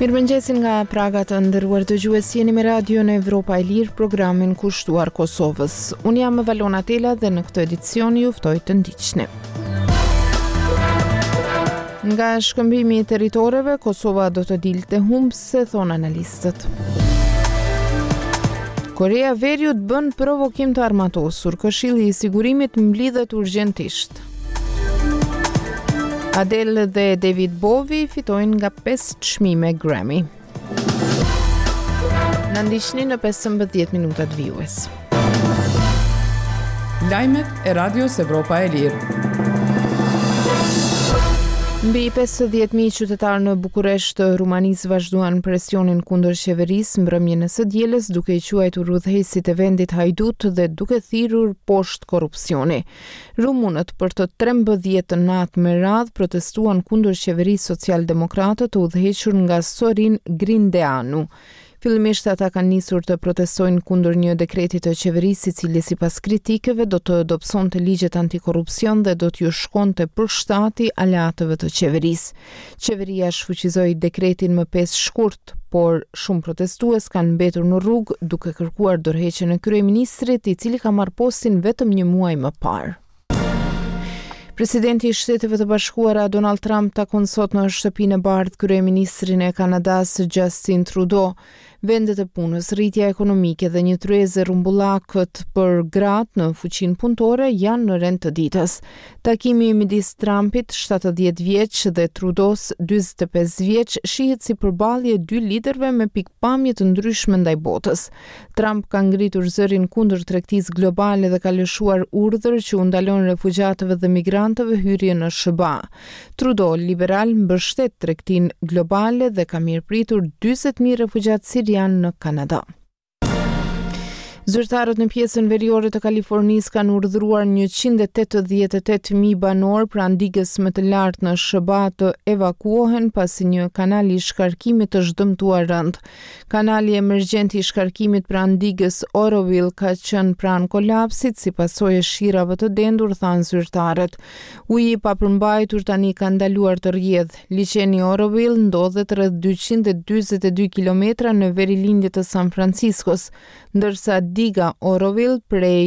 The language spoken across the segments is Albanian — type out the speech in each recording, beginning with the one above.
Mirëmëngjesin nga Praga të nderuar dëgjues, jeni me Radio në Evropa e Lirë, programin kushtuar Kosovës. Unë jam Valona Tela dhe në këtë edicion ju ftoj të ndiqni. Nga shkëmbimi i territoreve, Kosova do të dilte humbse, thon analistët. Korea Veriut bën provokim të armatosur, Këshilli i Sigurimit mblidhet urgjentisht. Adele dhe David Bowie fitojnë nga 5 çmime Grammy. Na ndiqni në 15 minutat vijues. Lajmet e Radios Evropa e Lirë. Mbi 50.000 qytetarë në Bukuresht të Rumanisë vazhduan presionin kundër qeverisë mbrëmjen e së dielës, duke i quajtur udhëheqësit e vendit hajdut dhe duke thirrur poshtë korrupsioni. Rumunët për të 13 natë me radhë protestuan kundër qeverisë socialdemokrate të udhëhequr nga Sorin Grindeanu. Fillimisht ata kanë nisur të protestojnë kundër një dekreti të qeverisë, i cili sipas kritikeve do të dobësonte ligjet antikorrupsion dhe do t'ju shkonte përshtati aleatëve të qeverisë. Qeveria shfuqizoi dekretin më 5 shkurt, por shumë protestues kanë mbetur në rrugë duke kërkuar dorëheqjen e kryeministrit, i cili ka marrë postin vetëm një muaj më parë. Presidenti i Shteteve të Bashkuara Donald Trump takon sot në shtëpinë e bardhë kryeministrin e Kanadas Justin Trudeau. Vendet e punës, rritja ekonomike dhe një tryezë rrumbullakët për gratë në fuqinë punëtore janë në rend të ditës. Takimi midis Trumpit, 70 vjeç, dhe Trudeaus, 45 vjeç, shihet si përballje dy liderëve me pikpamje të ndryshme ndaj botës. Trump ka ngritur zërin kundër tregtisë globale dhe ka lëshuar urdhër që u ndalon refugjatëve dhe migrantëve hyrje në SBA. Trudeau, liberal, mbështet tregtinë globale dhe ka mirëpritur 40.000 refugjatë sirianë në Kanada. Zyrtarët në pjesën veriore të Kalifornisë kanë urdhëruar 188.000 banor pranë digës më të lartë në SBA të evakuohen pasi një kanal i shkarkimit është dëmtuar rënd. Kanali emergjent i shkarkimit pranë digës Oroville ka qenë pranë kolapsit si pasojë e shirave të dendur, thanë zyrtarët. Uji i papërmbajtur tani ka ndaluar të rrjedhë. Liçeni Oroville ndodhet rreth 242 kilometra në verilindje të San Franciscos, ndërsa diga Oroville prej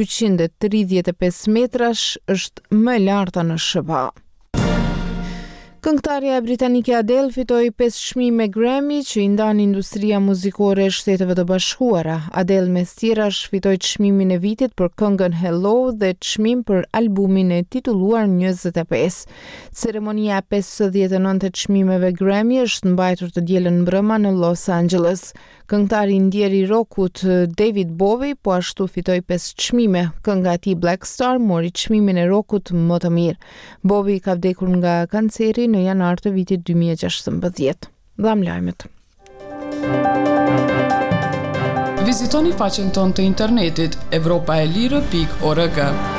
235 metrash është më e larta në SBA. Këngëtarja britanike Adele fitoi 5 çmime Grammy që i ndan industria muzikore e Shteteve të Bashkuara. Adele mes tjerash fitoi çmimin e vitit për këngën Hello dhe çmim për albumin e titulluar 25. Ceremonia e 59 çmimeve Grammy është mbajtur të dielën mbrëma në Los Angeles. Këngëtari ndjer i rockut David Bowie po ashtu fitoi 5 çmime. Kënga e tij Black Star mori çmimin e rockut më të mirë. Bowie ka vdekur nga kanceri në janar të vitit 2016. Dham lajmet. Vizitoni faqen tonë të internetit evropaelire.org.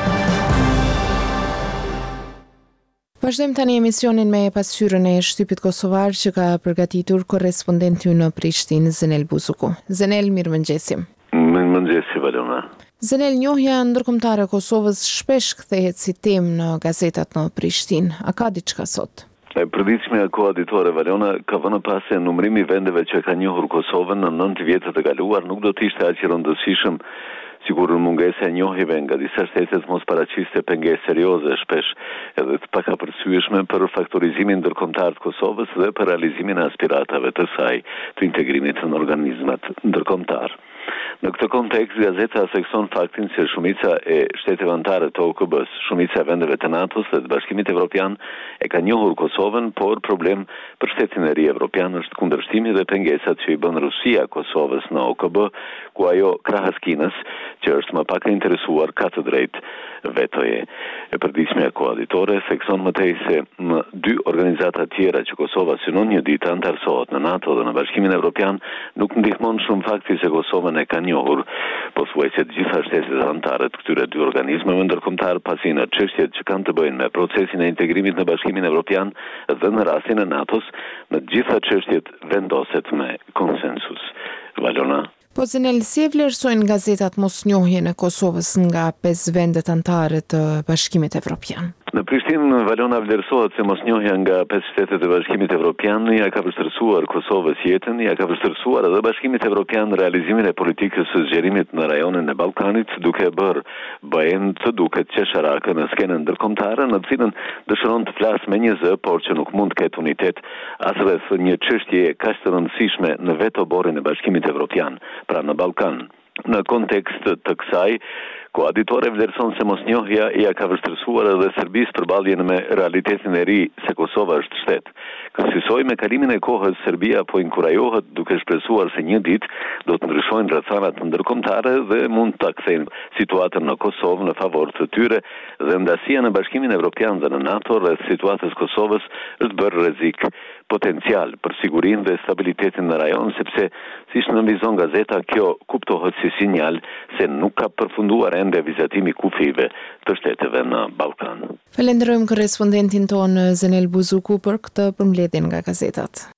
Vazhdojmë tani emisionin me pasqyrën e shtypit kosovar që ka përgatitur korrespondenti në Prishtinë, Zenel Buzuku. Zenel, mirëmëngjesi. Mirëmëngjesi, Valona. Zenel, njohja ndërkombëtare e Kosovës shpesh kthehet si temë në gazetat në Prishtinë. A ka diçka sot? Përditshmja koaditore, Valona, ka vënë pas se numrimi i vendeve që ka njohur Kosovën në 9 vjetët e kaluar nuk do të ishte aq i rëndësishëm sikur mungesa e njohjeve nga disa shtetet mos paraqiste pengesë serioze, shpesh edhe të pakapërcyeshme për faktorizimin ndërkombëtar të Kosovës dhe për realizimin e aspiratave të saj të integrimit në organizmat ndërkombëtar. Në këtë kontekst, gazeta sekson faktin se shumica e shteteve anëtare të OKB-s, shumica e vendeve të NATO-s dhe të Bashkimit Evropian e ka njohur Kosovën, por problem për shtetin e ri evropian është kundërshtimi dhe pengesat që i bën Rusia Kosovës në OKB, ku ajo krahas Kinës, që është më pak e interesuar, ka të drejtë vetoje. E përditshmja koaditore thekson më tej se në 2 organizata tjera që Kosova synon një ditë antarësohet në NATO dhe në Bashkimin Evropian, nuk ndihmon shumë fakti se Kosovën e ka njohur, pothuajse të gjitha shtetet anëtare të këtyre 2 organizmeve ndërkombëtar, pasi në çështjet që kanë të bëjnë me procesin e integrimit në Bashkimin Evropian dhe në rastin e NATO-s, në të gjitha çështjet vendoset me konsensus. Valona. Po Zenel, si e vlerësojnë gazetat mosnjohjen e Kosovës nga 5 vendet anëtare të Bashkimit Evropian? Në Prishtinë Valona vlerësohet se mosnjohja nga 5 shtetet e Bashkimit Evropian ja ka vështirësuar Kosovës jetën, ja ka vështirësuar edhe Bashkimit Evropian realizimin e politikës së zgjerimit në rajonin e Ballkanit, duke bërë BE-n të duket qesharake në skenën ndërkombëtare, në të cilën dëshiron të flasë me një zë, por që nuk mund të ketë unitet as rreth një çështje kaq të rëndësishme në vetë oborrin e Bashkimit Evropian, pra në Ballkan. Në kontekst të kësaj, koaditore vlerëson se mosnjohja ja ka vështirësuar edhe Serbisë përballjen me realitetin e ri se Kosova është shtet. Kësaj me kalimin e kohës Serbia po inkurajohet duke shpresuar se një ditë do të ndryshojnë rrethanat ndërkombëtare dhe mund ta kthejnë situatën në Kosovë në favor të tyre, dhe ndasia në Bashkimin Evropian dhe në NATO rreth situatës Kosovës është bërë rrezik potencial për sigurinë dhe stabilitetin në rajon, sepse siç nënvizon gazeta, kjo kuptohet si sinjal se nuk ka përfunduar ende vizatimi kufive të shteteve në Ballkan. Falenderojmë korrespondentin tonë Zenel Buzuku për këtë përmbledhje nga gazetat.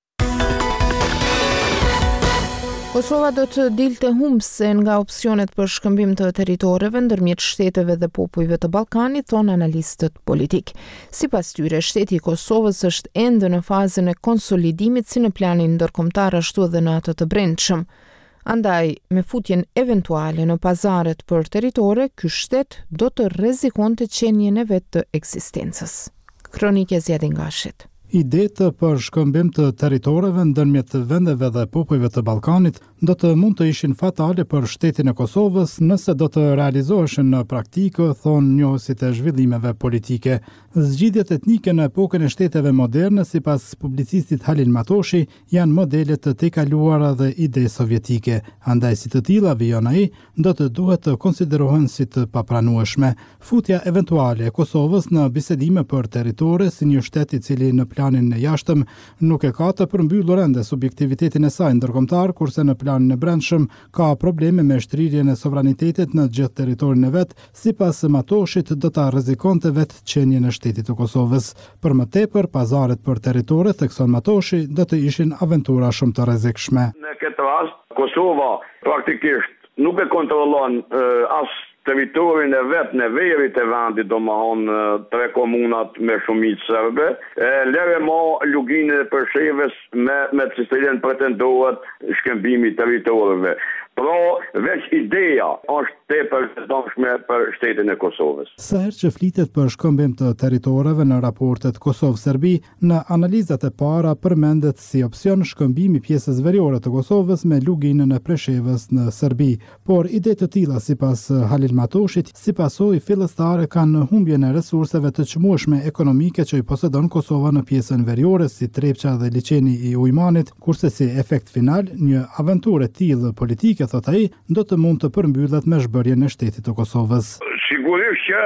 Kosova do të dilte humbse nga opsionet për shkëmbim të territoreve ndërmjet shteteve dhe popujve të Ballkanit, thonë analistët politik. Sipas tyre, shteti i Kosovës është ende në fazën e konsolidimit si në planin ndërkombëtar ashtu edhe në atë të brendshëm. Andaj, me futjen eventuale në pazaret për territore, ky shtet do të rrezikonte qenien e vet të ekzistencës. Kronikë zgjedhje nga Shqip. Idetë për shkëmbim të territoreve ndërmjet vendeve dhe popujve të Ballkanit do të mund të ishin fatale për shtetin e Kosovës nëse do të realizoheshin në praktikë, thonë njohësit e zhvillimeve politike. Zgjidhjet etnike në epokën e shteteve moderne, sipas publicistit Halil Matoshi, janë modele të tejkaluara dhe ide sovjetike. Andaj si të tilla, vijon ai, do të duhet të konsiderohen si të papranueshme. Futja eventuale e Kosovës në bisedime për territore si një shtet i cili në planin e jashtëm nuk e ka të përmbyllur ende subjektivitetin e saj ndërkombëtar, kurse në planin e brendshëm ka probleme me shtrirjen e sovranitetit në gjithë territorin e vet, sipas Matoshit do ta rrezikonte vetë qenien e shtetit të Kosovës. Për më tepër, pazaret për territore, thekson Matoshi, do të ishin aventura shumë të rrezikshme. Në këtë rast, Kosova praktikisht nuk e kontrollon as territorin e vet në verit e vendit, domethënë 3 komunat me shumicë serbe, lere mo luginën e përshevës me të cilën pretendohet shkëmbimi i territoreve. Pra, veç ideja është tepër e dëmshme për shtetin e Kosovës. Sa herë që flitet për shkëmbim të territoreve në raportet Kosovë-Serbi, në analizat e para përmendet si opsion shkëmbimi pjesës veriore të Kosovës me luginën e Preshevës në Serbi. Por ide të tilla, sipas Halil Matoshit, si pasojë fillestare kanë humbjen e resurseve të çmueshme ekonomike që i posedon Kosova në pjesën veriore, si Trepça dhe liçeni i Ujmanit, kurse si efekt final, një aventurë e tillë politike, thot ai, do të mund të përmbyllet me zhbërjen e shtetit të Kosovës. Sigurisht që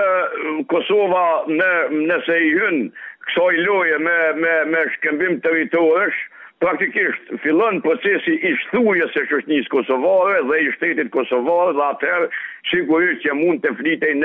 Kosova nëse i hyn kësaj loje me shkëmbim territorësh, praktikisht fillon procesi i shthurjes së shoqënisë kosovare dhe i shtetit kosovar, dhe atëherë sigurisht që mund të flitej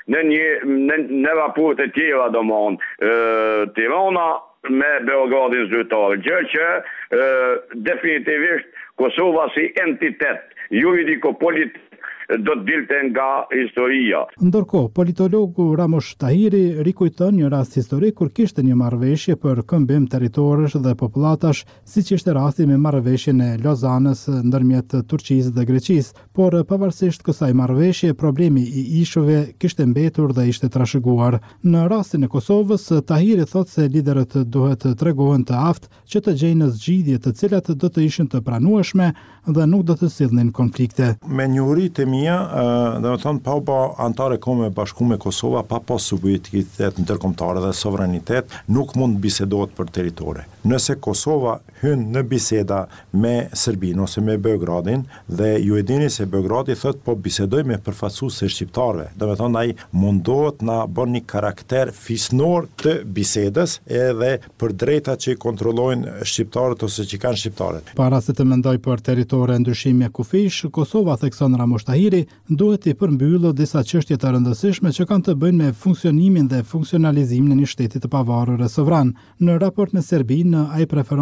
në raporte tjera, domethënë Tirana me Beogradin zyrtar, gjë që definitivisht Kosova si entitet juridiko-politik do të dilte nga historia. Ndërkohë, politologu Ramosh Tahiri rikujton një rast historik kur kishte një marrëveshje për këmbim territorësh dhe popullatash, siç ishte rasti me marrëveshjen e Lozanës ndërmjet Turqisë dhe Greqisë, por pavarësisht kësaj marrëveshje, problemi i ishujve kishte mbetur dhe ishte trashëguar. Në rastin e Kosovës, Tahiri thotë se liderët duhet të tregohen të aftë që të gjejnë zgjidhje të cilat do të ishin të pranueshme dhe nuk do të sillnin konflikte. Me njohuritë mia, dhe më thonë, pa u bë antare kombëve bashkuar Kosova, pa pas suverenitet ndërkombëtar dhe sovranitet, nuk mund bisedohet për territore. Nëse Kosova hyn në biseda me Serbinë ose me Beogradin, dhe ju e dini se Beogradi thot po bisedoj me përfaqësues shqiptarëve, do të thonë ai mundohet na bën një karakter fisnor të bisedës edhe për drejtat që i kontrollojnë shqiptarët ose që kanë shqiptarët. Para se të mendoj për territore ndryshime kufish, Kosova, thekson Ramosh Tahiri, duhet të përmbyllë disa çështje të rëndësishme që kanë të bëjnë me funksionimin dhe funksionalizimin e një shteti të pavarur e sovran. Në raport me Serbinë, ai preferon që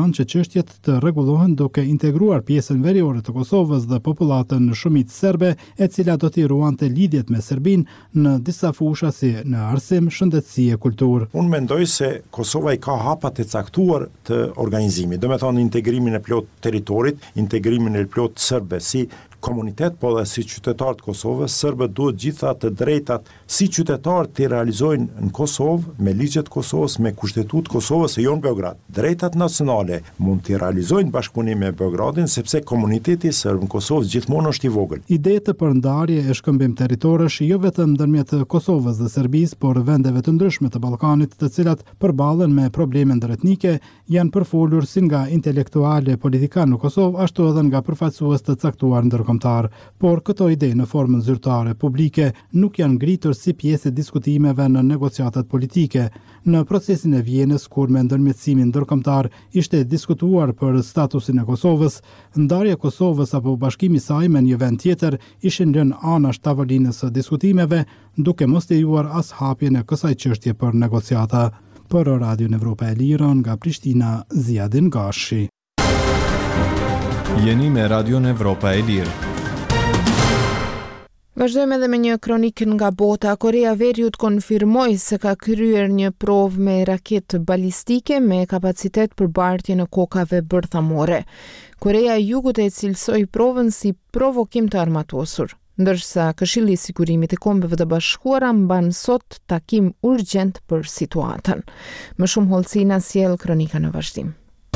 çështjet të rregullohen duke integruar pjesën veriore të Kosovës dhe popullatën shumicë serbe, e cila do t'i ruante lidhjet me Serbinë në disa fusha si në arsim, shëndetësi e kulturë. Unë mendoj se Kosova i ka hapat e caktuar të organizimit, do me thonë integrimin e plot teritorit, integrimin e plot serbe si komunitet, po dhe si qytetarët Kosovës, serbët duhet gjitha të drejtat si qytetarët të realizojnë në Kosovë, me ligjet Kosovës, me kushtetut Kosovës e jo në Beograd. Drejtat nacionale mund të realizojnë bashkëpunim me Beogradin, sepse komuniteti serb në Kosovë gjithmonë është i vogël. Ide të përndarje e shkëmbim territorësh jo vetëm ndërmjet Kosovës dhe Serbisë, por vendeve të ndryshme të Ballkanit, të cilat përballen me probleme ndërretnike, janë përfolur si nga intelektuale politikanë në Kosovë, ashtu edhe nga përfaqësues të caktuar ndërkombëtar, por këto ide në formën zyrtare publike nuk janë ngritur si pjesë e diskutimeve në negociatat politike. Në procesin e Vienës, kur me ndërmjetësimin ndërkombëtar ishte diskutuar për statusin e Kosovës, ndarja e Kosovës apo bashkimi i saj me një vend tjetër ishin lënë anash tavolinës së diskutimeve, duke mos lejuar as hapjen e kësaj çështje për negociata. Për Radion Evropa e Lirë nga Prishtina, Ziadin Gashi. Jeni me Radion Evropa e Lirë. Vazhdojmë edhe me një kronikë nga bota. Korea Veriut konfirmoi se ka kryer një provë me raketë balistike me kapacitet për bartje në kokave bërthamore. Korea e Jugut e cilësoi provën si provokim të armatosur, ndërsa Këshilli i Sigurimit të Kombeve të Bashkuara mban sot takim urgjent për situatën. Më shumë hollësi na sjell kronika në vazhdim.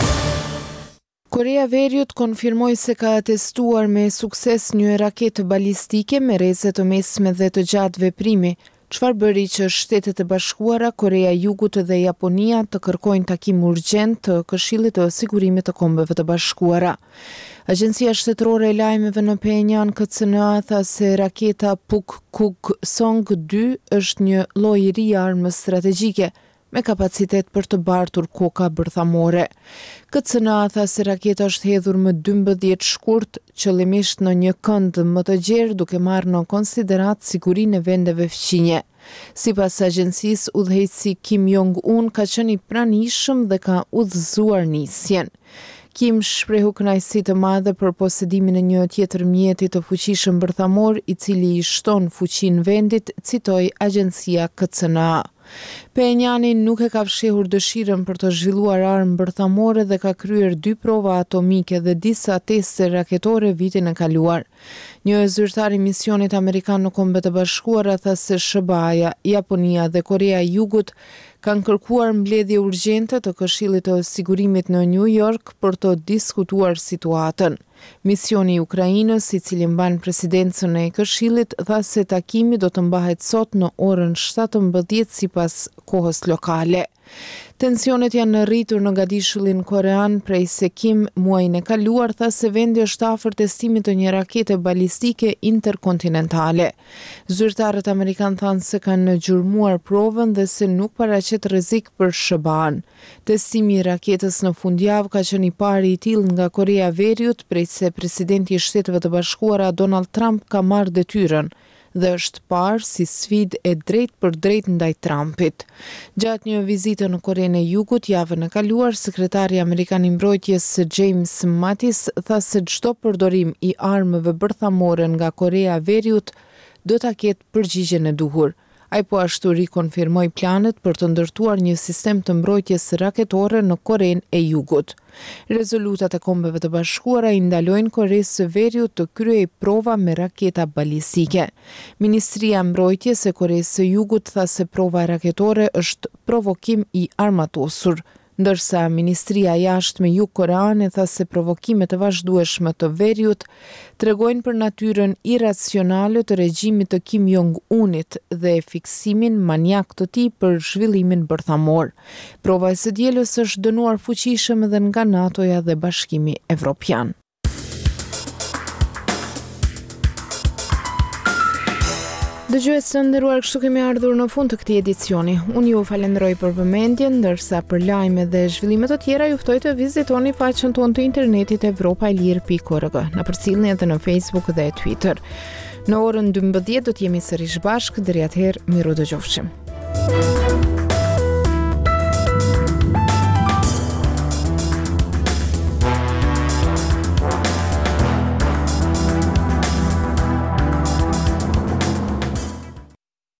Korea Veriut konfirmoi se ka testuar me sukses një raketë balistike me rreze të mesme dhe të gjatë veprimi, çfarë bëri që Shtetet e Bashkuara, Korea e Jugut dhe Japonia të kërkojnë takim urgjent të Këshillit të Sigurimit të Kombeve të Bashkuara. Agjencia Shtetërore e Lajmeve në Pyongyang KCNA tha se raketa Pukkuk-Song-2 është një lloj i ri armës strategjike me kapacitet për të bartur koka bërthamore. KCNA tha se raketa është hedhur më 12 shkurt, qëllimisht në një kënd më të gjerë, duke marrë në konsiderat sigurinë e vendeve fqinje. Sipas agjencisë, udhëheqësi Kim Jong-un ka qenë i pranishëm dhe ka udhëzuar nisjen. Kim shprehu kënaqësi të madhe për posedimin e një tjetër mjeti të fuqishëm bërthamor, i cili i shton fuqinë vendit, citoi agjencia KCNA. Pyongyang nuk e ka fshehur dëshirën për të zhvilluar armë bërthamore dhe ka kryer 2 prova atomike dhe disa teste raketore vitin e kaluar. Një zyrtar i misionit amerikan në Kombet e Bashkuara tha se SBA-ja, Japonia dhe Korea e Jugut kanë kërkuar mbledhje urgjente të Këshillit të Sigurimit në New York për të diskutuar situatën. Misioni i Ukrainës, i cili mban presidencën e Këshillit, tha se takimi do të mbahet sot në orën 17 sipas kohës lokale. Tensionet janë rritur në Gadishullin korean prej se Kim muajin e kaluar tha se vendi është afër testimit të një rakete balistike interkontinentale. Zyrtarët amerikan thanë se kanë gjurmuar provën dhe se nuk paraqet rrezik për SBA-n. Testimi i raketës në fundjavë ka qenë i pari i tillë nga Korea Veriut prej se presidenti i Shteteve të Bashkuara Donald Trump ka marrë detyrën dhe është parë si sfidë e drejt për drejt ndaj Trumpit. Gjatë një vizite në Korenë e Jugut javën e kaluar, sekretari amerikan i mbrojtjes James Mattis tha se çdo përdorim i armëve bërthamore nga Korea Veriut do ta ketë përgjigjen e duhur. Ai po ashtu rikonfirmoi planet për të ndërtuar një sistem të mbrojtjes raketore në Korenë e Jugut. Rezolutat e Kombeve të Bashkuara i ndalojnë Koreas së Veriut të kryejë prova me raketa balistike. Ministria e Mbrojtjes e Koreas së Jugut tha se prova raketore është provokim i armatosur, ndërsa Ministria e Jashtme Jugkoreane tha se provokimet e vazhdueshme të Veriut tregojnë për natyrën iracionale të regjimit të Kim Jong-unit dhe fiksimin maniak të tij për zhvillimin bërthamor. Prova e së dielës është dënuar fuqishëm edhe nga NATO-ja dhe Bashkimi Evropian. Dëgjues të nderuar, kështu kemi ardhur në fund të këtij edicioni. Unë ju falenderoj për vëmendjen, ndërsa për lajme dhe zhvillime të tjera ju ftoj të vizitoni faqen tonë të internetit evropaelir.org. Na përcjellni edhe në Facebook dhe Twitter. Në orën 12 do të jemi sërish bashkë, deri atëherë miru dëgjofshim.